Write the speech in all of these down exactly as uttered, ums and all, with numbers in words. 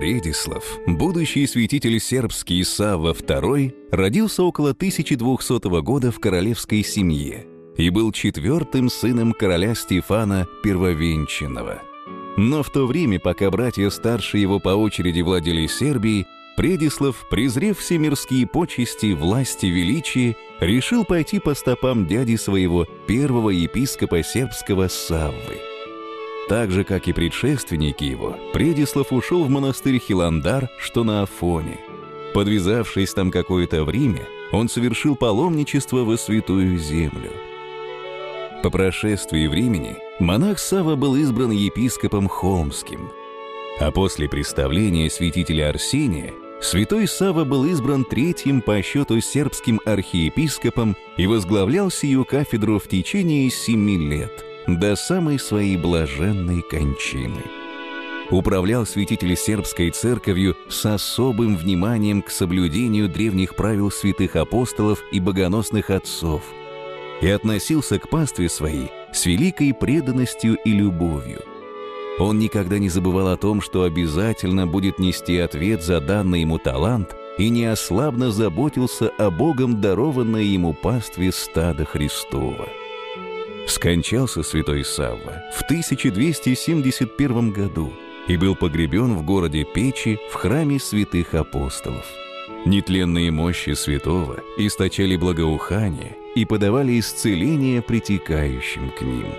Предислав, будущий святитель сербский Савва второй, родился около тысяча двухсотого года в королевской семье и был четвертым сыном короля Стефана Первовенчанного. Но в то время, пока братья старше его по очереди владели Сербией, Предислав, презрев все мирские почести, власти, величие, решил пойти по стопам дяди своего, первого епископа сербского Саввы. Так же, как и предшественники его, Предислав ушел в монастырь Хиландар, что на Афоне. Подвязавшись там какое-то время, он совершил паломничество во Святую Землю. По прошествии времени монах Савва был избран епископом Холмским, а после представления святителя Арсения святой Савва был избран третьим по счету сербским архиепископом и возглавлял сию кафедру в течение семи лет, до самой своей блаженной кончины. Управлял святитель сербской церковью с особым вниманием к соблюдению древних правил святых апостолов и богоносных отцов и относился к пастве своей с великой преданностью и любовью. Он никогда не забывал о том, что обязательно будет нести ответ за данный ему талант, и неослабно заботился о Богом дарованной ему пастве стада Христова. Скончался святой Савва в тысяча двести семьдесят первом году и был погребен в городе Печи в храме святых апостолов. Нетленные мощи святого источали благоухание и подавали исцеление притекающим к ним.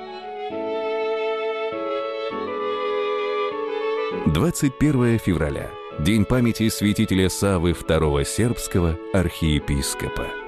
двадцать первое февраля – день памяти святителя Саввы второго сербского архиепископа.